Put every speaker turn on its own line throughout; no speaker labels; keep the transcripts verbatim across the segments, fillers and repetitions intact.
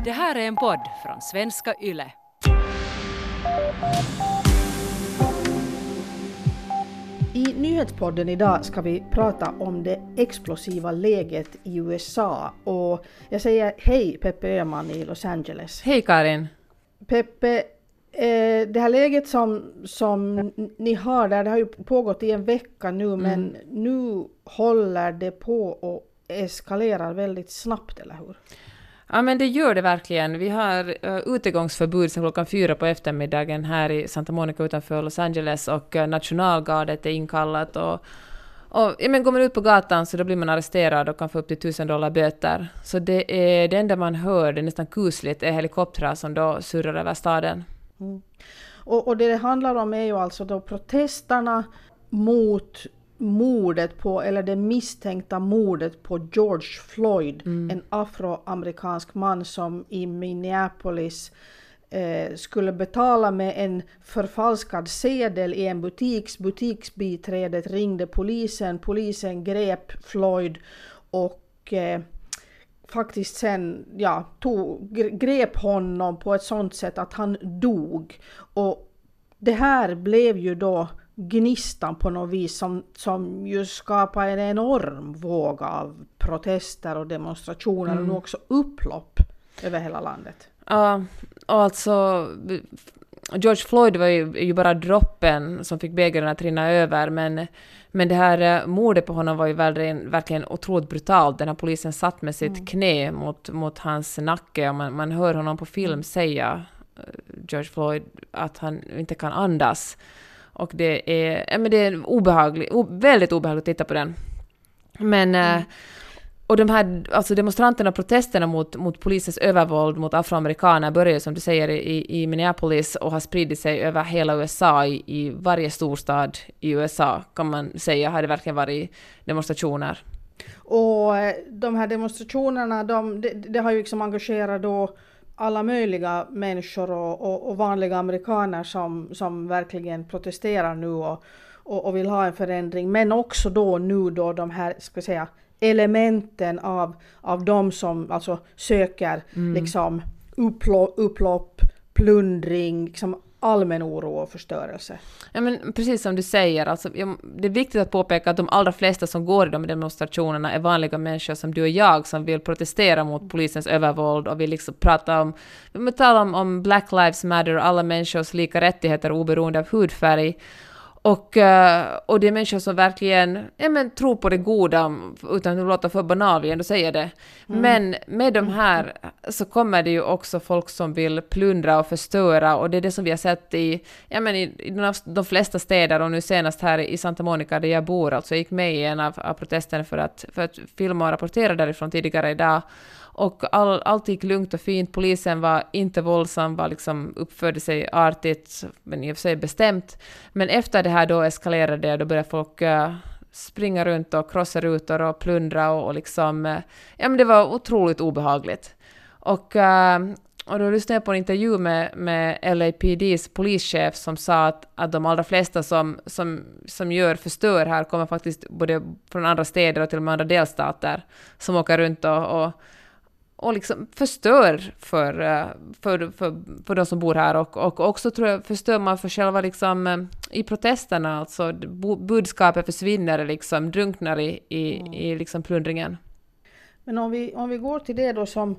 Det här är en podd från Svenska Yle.
I nyhetspodden idag ska vi prata om det explosiva läget i U S A. Och jag säger hej Peppe Öhman i Los Angeles.
Hej Karin.
Peppe, eh, det här läget som, som ni har där, det har ju pågått i en vecka nu, mm. men nu håller det på och eskalerar väldigt snabbt, eller hur?
Ja, men det gör det verkligen. Vi har uh, utegångsförbud sedan klockan fyra på eftermiddagen här i Santa Monica utanför Los Angeles, och uh, nationalgardet är inkallat. Och, och ja, men går man ut på gatan så då blir man arresterad och kan få upp till tusen dollar böter. Så det är det enda man hör, det är nästan kusligt, är helikoptrar som då surrar över staden.
Mm. Och, och det det handlar om är ju alltså då protesterna mot mordet på, eller det misstänkta mordet på George Floyd, mm. en afroamerikansk man som i Minneapolis eh, skulle betala med en förfalskad sedel i en butiks. Butiksbiträdet ringde polisen, polisen grep Floyd och eh, faktiskt sen ja, tog, grep honom på ett sånt sätt att han dog. Och det här blev ju då gnistan på något vis som, som ju skapar en enorm våg av protester och demonstrationer mm. och nu också upplopp över hela landet.
Ja, och alltså George Floyd var ju, ju bara droppen som fick bägaren att rinna över, men, men det här mordet på honom var ju verkligen, verkligen otroligt brutalt. Den här polisen satt med sitt mm. knä mot, mot hans nacke, och man, man hör honom på film säga, George Floyd, att han inte kan andas. Och det är, ja, men det är obehagligt, o, väldigt obehagligt att titta på den. Men, mm. och de här alltså demonstranterna och protesterna mot, mot polisens övervåld mot afroamerikaner börjar, som du säger, i, i Minneapolis och har spridit sig över hela U S A. I, i varje storstad i U S A kan man säga har det verkligen varit demonstrationer.
Och de här demonstrationerna, de, det, det har ju liksom engagerat då alla möjliga människor och, och, och vanliga amerikaner som, som verkligen protesterar nu och, och, och vill ha en förändring. Men också då nu då de här, ska jag säga, elementen av, av de som alltså söker mm. liksom upplopp, upplopp, plundring, liksom allmän oro och förstörelse.
Ja, men precis som du säger, alltså, det är viktigt att påpeka att de allra flesta som går i de demonstrationerna är vanliga människor som du och jag, som vill protestera mot polisens övervåld och vill liksom prata om, vi talar om, om Black Lives Matter och alla människors lika rättigheter oberoende av hudfärg. Och, och det är människor som verkligen ja, men, tror på det goda, utan att låta för banal igen, då säger det. Mm. Men med de här så kommer det ju också folk som vill plundra och förstöra, och det är det som vi har sett i, ja, men, i, i de, de flesta städer, och nu senast här i Santa Monica där jag bor. Alltså jag gick med i en av, av protesterna för att, för att filma och rapportera därifrån tidigare idag. Och all, allt gick lugnt och fint. Polisen var inte våldsam, var liksom uppförde sig artigt, men i och för sig bestämt. Men efter det här då eskalerade det, då började folk uh, springa runt och krossa rutor och plundra och, och liksom, uh, ja men det var otroligt obehagligt. Och, uh, och då lyssnade jag på en intervju med, med L A P D:s polischef som sa att, att de allra flesta som, som, som gör förstör här kommer faktiskt både från andra städer och till och med andra delstater, som åker runt och, och och liksom förstör för, för, för, för de som bor här, och, och också tror jag förstör man för själva liksom, i protesterna, alltså budskapet försvinner liksom, drunknar i, i, mm. i liksom plundringen.
Men om vi, om vi går till det då som,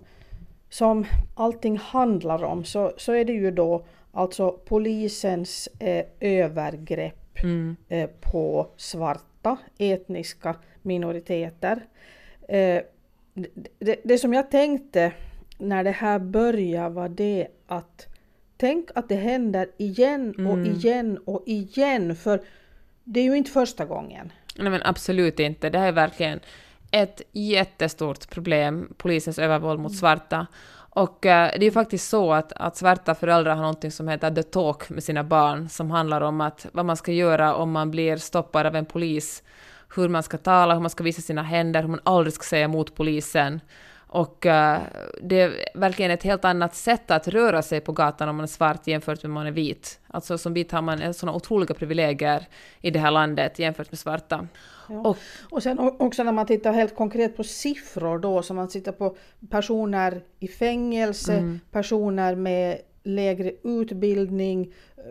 som allting handlar om, så, så är det ju då alltså polisens eh, övergrepp mm. eh, på svarta etniska minoriteter. Eh, Det, det, det som jag tänkte när det här började var det att tänk att det händer igen och mm. igen och igen, för det är ju inte första gången.
Nej, men absolut inte. Det här är verkligen ett jättestort problem, polisens övervåld mot svarta. Och eh, det är ju faktiskt så att, att svarta föräldrar har någonting som heter The Talk med sina barn, som handlar om att vad man ska göra om man blir stoppad av en polis, hur man ska tala, hur man ska visa sina händer, hur man aldrig ska säga emot polisen. Och uh, det är verkligen ett helt annat sätt att röra sig på gatan om man är svart jämfört med om man är vit. Alltså som vit har man sådana otroliga privilegier i det här landet jämfört med svarta.
Ja.
Och,
och sen också när man tittar helt konkret på siffror då, så man tittar på personer i fängelse, mm. personer med lägre utbildning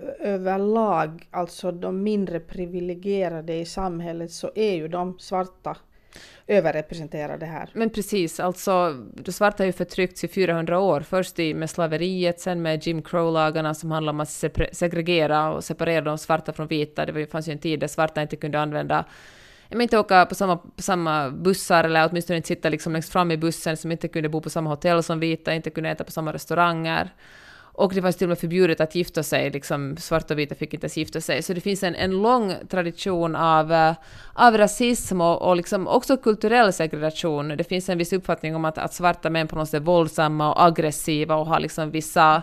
överlag, alltså de mindre privilegierade i samhället, så är ju de svarta överrepresenterade här.
Men precis, alltså de svarta har ju förtryckts i fyrahundra år. Först i, med slaveriet, sen med Jim Crow-lagarna som handlar om att segregera och separera de svarta från vita. Det fanns ju en tid där svarta inte kunde använda, jag menar inte åka på samma, på samma bussar, eller åtminstone inte sitta liksom längst fram i bussen, som inte kunde bo på samma hotell som vita, inte kunde äta på samma restauranger. Och det var till och med förbjudet att gifta sig, liksom svarta och vita fick inte ens gifta sig. Så det finns en, en lång tradition av, uh, av rasism och, och liksom också kulturell segregation. Det finns en viss uppfattning om att, att svarta män på något sätt är våldsamma och aggressiva och har liksom vissa,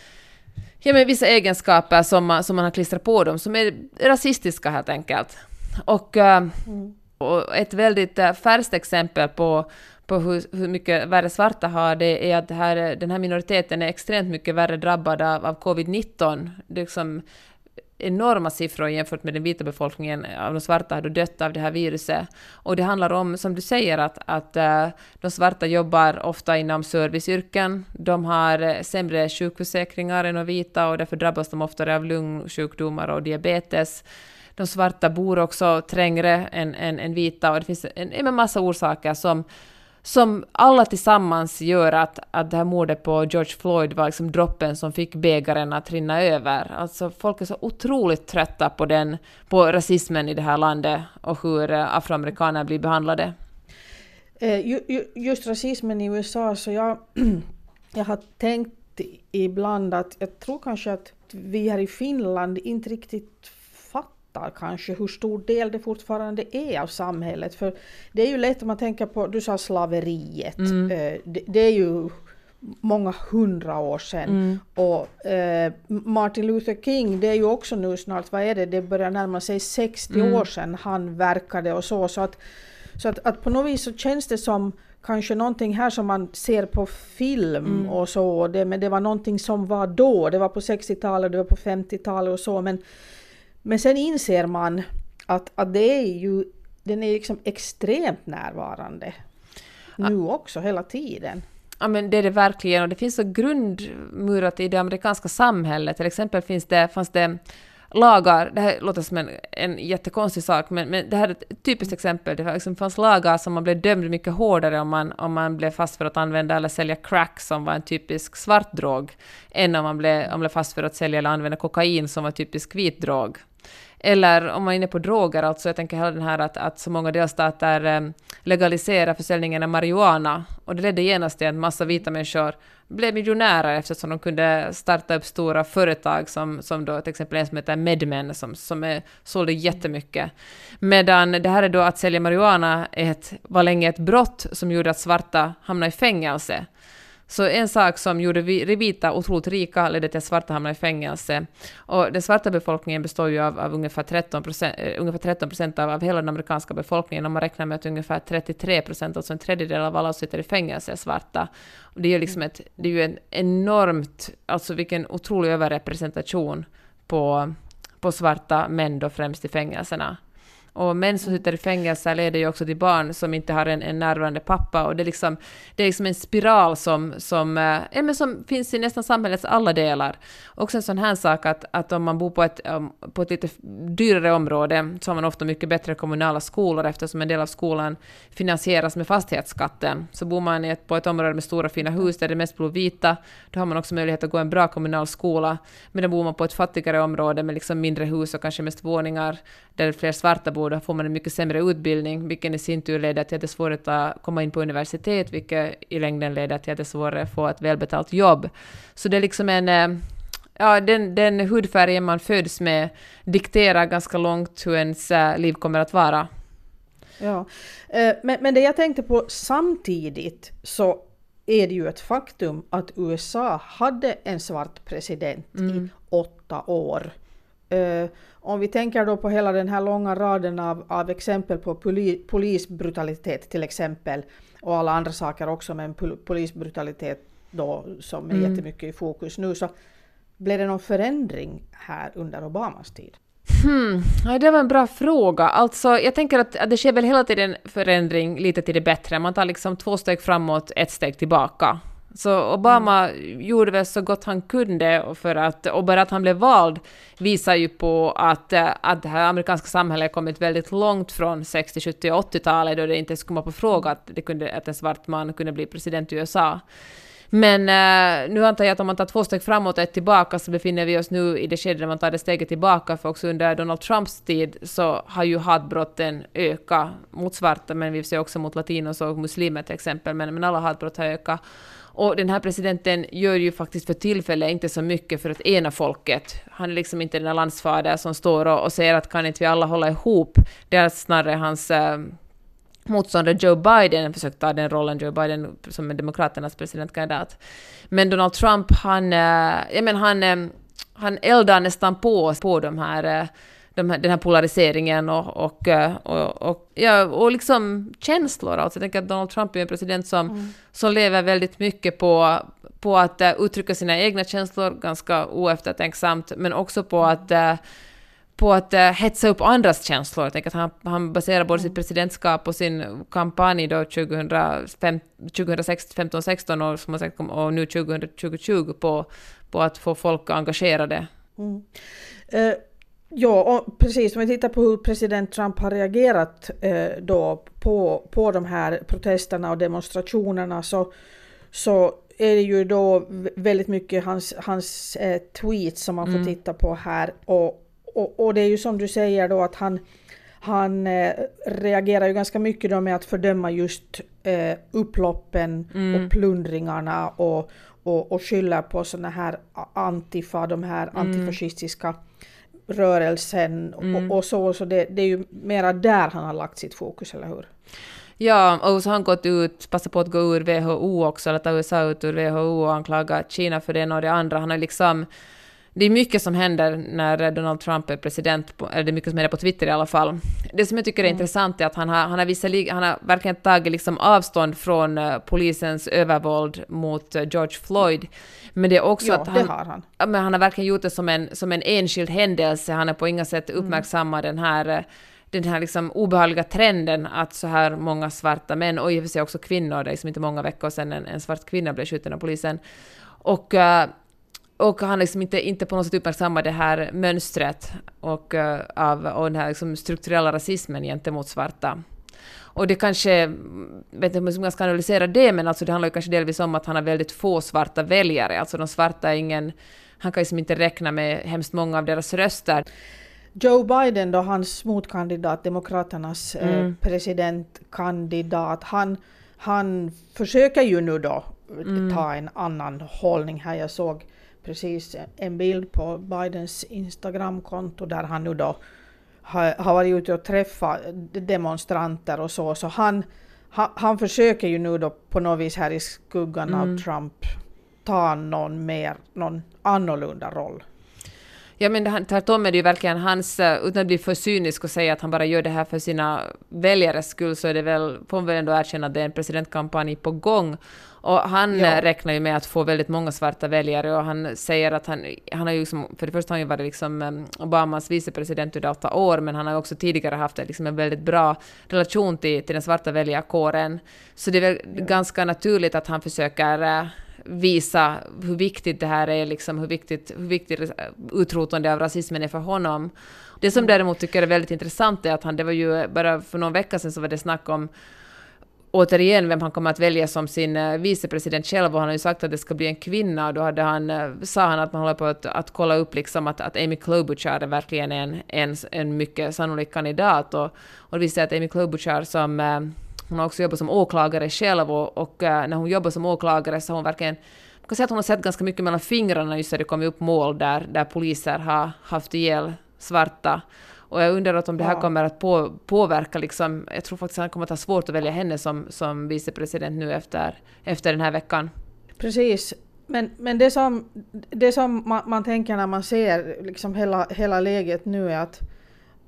ja, men vissa egenskaper som man, som man har klistrat på dem, som är rasistiska helt enkelt. Och, uh, mm. och ett väldigt uh, färskt exempel på på hur, hur mycket värre svarta har, det är att det här, den här minoriteten är extremt mycket värre drabbad av, av covid nitton. Det är liksom enorma siffror jämfört med den vita befolkningen av de svarta har dött av det här viruset. Och det handlar om, som du säger, att, att uh, de svarta jobbar ofta inom serviceyrken. De har sämre sjukförsäkringar än de vita och därför drabbas de oftare av lungsjukdomar och diabetes. De svarta bor också trängre än, än, än vita, och det finns en, en massa orsaker som som alla tillsammans gör att, att det här mordet på George Floyd var liksom droppen som fick bägaren att rinna över. Alltså folk är så otroligt trötta på, den, på rasismen i det här landet och hur afroamerikaner blir behandlade.
Eh, just rasismen i U S A, så jag, jag har tänkt ibland att jag tror kanske att vi här i Finland inte riktigt kanske hur stor del det fortfarande är av samhället. För det är ju lätt om man tänker på, du sa slaveriet. Mm. Det, det är ju många hundra år sedan. Mm. Och eh, Martin Luther King, det är ju också nu snart, vad är det? Det börjar närma sig sextio mm. år sedan han verkade och så. Så, att, så att, att på något vis så känns det som kanske någonting här som man ser på film mm. och så. Det, men det var någonting som var då. Det var på sextiotalet, det var på femtiotalet och så. Men Men sen inser man att, att det är ju, den är liksom extremt närvarande nu ja. också, hela tiden.
Ja, men det är det verkligen, och det finns så grundmurat i det amerikanska samhället. Till exempel finns det, fanns det lagar, det här låter som en, en jättekonstig sak, men, men det här är ett typiskt exempel. Det liksom fanns lagar som man blev dömd mycket hårdare om man, om man blev fast för att använda eller sälja crack, som var en typisk svart drog, än om man blev, om man blev fast för att sälja eller använda kokain, som var typisk vit drog. Eller om man är inne på droger, alltså jag tänker hela den här att, att så många delstater eh, legaliserar försäljningen av marijuana, och det ledde genast till att en massa vita människor blev miljonärer eftersom de kunde starta upp stora företag som, som då till exempel en som heter MedMen som, som är, sålde jättemycket. Medan det här är då att sälja marijuana ett, var länge ett brott som gjorde att svarta hamnade i fängelse. Så en sak som gjorde vi vita otroligt rika ledde till att svarta hamnade i fängelse. Och den svarta befolkningen består ju av, av ungefär tretton procent, äh, ungefär tretton procent av, av hela den amerikanska befolkningen. Och man räknar med att ungefär trettiotre procent, alltså en tredjedel av alla som sitter i fängelse, är svarta. Och det är ju liksom ett, det är ju en enormt, alltså vilken otrolig överrepresentation på, på svarta män då, främst i fängelserna. Och män som sitter i fängelse leder ju också till barn som inte har en, en närvarande pappa. Och det är liksom, det är liksom en spiral som, som, äh, men som finns i nästan samhällets alla delar. Också en sån här sak att, att om man bor på ett, um, på ett lite dyrare område så har man ofta mycket bättre kommunala skolor, eftersom en del av skolan finansieras med fastighetsskatten. Så bor man i ett, på ett område med stora fina hus där det mest bor vita, då har man också möjlighet att gå en bra kommunal skola. Men då bor man på ett fattigare område med liksom mindre hus och kanske mest våningar där fler svarta bor, då får man en mycket sämre utbildning, vilket i sin tur leder till att det är svårt att komma in på universitet, vilket i längden leder till att det är svårare att få ett välbetalt jobb. Så det är liksom en, ja, den, den hudfärgen man föds med dikterar ganska långt hur ens liv kommer att vara.
Ja, men, men det jag tänkte på samtidigt, så är det ju ett faktum att U S A hade en svart president mm. i åtta år. Uh, om vi tänker då på hela den här långa raden av, av exempel på poli, polisbrutalitet till exempel, och alla andra saker också, med en pol- polisbrutalitet då, som är mm. jättemycket i fokus nu, så blev det någon förändring här under Obamas tid?
Hmm. Ja, det var en bra fråga. Alltså, jag tänker att, att det sker väl hela tiden förändring lite till det bättre. Man tar liksom två steg framåt, ett steg tillbaka. Så Obama mm. gjorde väl så gott han kunde, för att, och bara att han blev vald visar ju på att, att det här amerikanska samhället kommit väldigt långt från sextio-, sjuttio- och åttio-talet, då det inte skulle komma på fråga att, det kunde, att en svart man kunde bli president i U S A. Men uh, nu antar jag att om man tar två steg framåt och ett tillbaka, så befinner vi oss nu i det skede där man tar det steget tillbaka, för också under Donald Trumps tid så har ju hatbrotten ökat mot svarta, men vi ser också mot latinos och muslimer till exempel, men, men alla hatbrott har ökat. Och den här presidenten gör ju faktiskt för tillfället inte så mycket för att ena folket. Han är liksom inte den landsfader som står och, och säger att kan inte vi alla hålla ihop. Det är snarare hans uh, motståndare Joe Biden försökte ta den rollen, Joe Biden som är demokraternas presidentkandidat. Men Donald Trump, han, uh, jag men, han, uh, han eldar nästan på, på de här... Uh, De här, den här polariseringen och, och, och, och, ja, och liksom känslor. Alltså, jag tänker att Donald Trump är en president som, mm. som lever väldigt mycket på, på att uh, uttrycka sina egna känslor ganska oeftertänksamt, men också på att, uh, på att uh, hetsa upp andras känslor. Jag tänker att han, han baserar både mm. sitt presidentskap och sin kampanj då tjugohundrafemton sexton och, som sagt, och nu tjugo tjugo på, på att få folk engagerade.
Mm. Uh. Ja, och precis. Om vi tittar på hur president Trump har reagerat eh, då på, på de här protesterna och demonstrationerna, så, så är det ju då väldigt mycket hans, hans eh, tweets som man får mm. titta på här. Och, och, och det är ju som du säger då att han, han eh, reagerar ju ganska mycket då med att fördöma just eh, upploppen mm. och plundringarna och, och, och skyller på såna här antifa, de här mm. antifascistiska rörelsen mm. och, och så, så det, det är ju mera där han har lagt sitt fokus, eller hur?
Ja, och så har han gått ut, passat på att gå ur W H O också, eller ta U S A ut ur W H O och anklaga Kina för det och det andra. Han har liksom, det är mycket som händer när Donald Trump är president, eller det är mycket som händer på Twitter i alla fall. Det som jag tycker är mm. intressant är att han har, han har, visserligen, han har verkligen tagit liksom avstånd från uh, polisens övervåld mot uh, George Floyd. Men det är också
ja,
att han,
det har han.
Men han har verkligen gjort det som en, som en enskild händelse. Han har på inga sätt uppmärksammat mm. den här, den här liksom obehagliga trenden att så här många svarta män, och i och för sig också kvinnor, det är liksom inte många veckor sedan en, en svart kvinna blev skjuten av polisen. Och... Uh, Och han liksom inte, inte på något sätt uppmärksammar det här mönstret och, uh, av, och den här liksom strukturella rasismen gentemot svarta. Och det kanske, vet inte om man ska analysera det, men alltså det handlar ju kanske delvis om att han har väldigt få svarta väljare. Alltså de svarta är ingen, han kan liksom inte räkna med hemskt många av deras röster.
Joe Biden då, hans motkandidat, demokraternas mm. eh, presidentkandidat, han, han försöker ju nu då mm. ta en annan hållning här. Jag såg precis en bild på Bidens Instagramkonto där han nu då har, har varit ute och träffat demonstranter och så. Så han, ha, han försöker ju nu då på något vis här i skuggan mm. av Trump ta någon mer, någon annorlunda roll.
Ja, men tvärtom är det ju verkligen hans, utan att bli för cynisk och säga att han bara gör det här för sina väljares skull, så är det väl, får man väl ändå erkänna att det är en presidentkampanj på gång. Och han ja. räknar ju med att få väldigt många svarta väljare, och han säger att han, han har ju liksom, för det första har han ju varit liksom Obamas vicepresident under åtta år, men han har också tidigare haft liksom en väldigt bra relation till, till den svarta väljarkåren. Så det är väl ja. ganska naturligt att han försöker visa hur viktigt det här är, liksom hur viktigt, hur viktigt utrotande av rasismen är för honom. Det som däremot tycker är väldigt intressant är att han, det var ju bara för någon vecka sedan så var det snack om återigen vem han kommer att välja som sin vicepresident själv, och han har ju sagt att det ska bli en kvinna, och då hade han, sa han att man håller på att, att kolla upp liksom att, att Amy Klobuchar är verkligen en, en, en mycket sannolik kandidat, och, och vi ser att Amy Klobuchar som hon har också jobbat som åklagare själv, och, och när hon jobbar som åklagare så har hon verkligen, man kan säga att hon har sett ganska mycket mellan fingrarna just när det kommer upp mål där, där poliser har haft ihjäl svarta. Och jag undrar att om det här kommer att på, påverka, liksom, jag tror faktiskt att han kommer att ha svårt att välja henne som, som vicepresident nu efter, efter den här veckan.
Precis, men, men det som, det som man, man tänker när man ser liksom hela, hela läget nu är att, att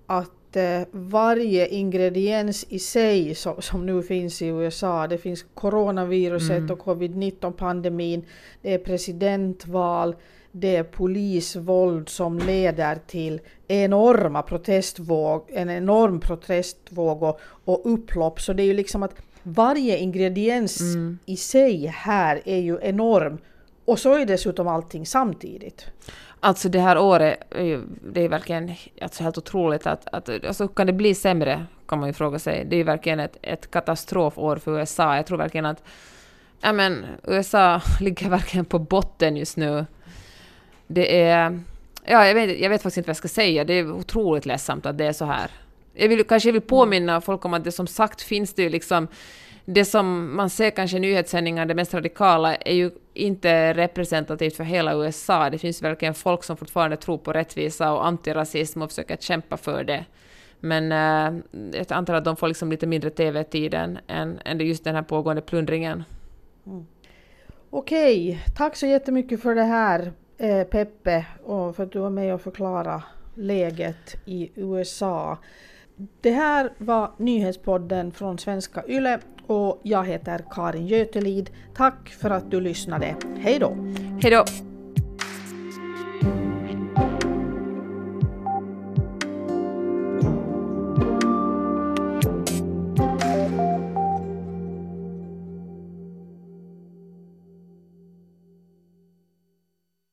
att eh, varje ingrediens i sig som, som nu finns i U S A, det finns coronaviruset mm. och covid nitton pandemin, det är presidentval, det är polisvåld som leder till enorma protestvåg, en enorm protestvåg och, och upplopp. Så det är ju liksom att varje ingrediens mm. i sig här är ju enorm. Och så är dessutom allting samtidigt.
Alltså det här året, det är verkligen alltså helt otroligt att, att alltså kan det bli sämre, kan man ju fråga sig. Det är verkligen ett, ett katastrofår för U S A. Jag tror verkligen att ja men, U S A ligger verkligen på botten just nu. Det är, ja jag vet, jag vet faktiskt inte vad jag ska säga. Det är otroligt ledsamt att det är så här. Jag vill, kanske vill påminna folk om att det som sagt finns det ju liksom, det som man ser kanske i nyhetssändningar, det mest radikala, är ju inte representativt för hela U S A. Det finns verkligen folk som fortfarande tror på rättvisa och antirasism och försöker kämpa för det. Men äh, jag antar att de får liksom lite mindre tv-tid än, än just den här pågående plundringen.
Mm. Okej, tack så jättemycket för det här eh, Peppe, och för att du var med och förklara läget i U S A. Det här var nyhetspodden från Svenska Yle och jag heter Karin Götelid. Tack för att du lyssnade. Hej då!
Hej då!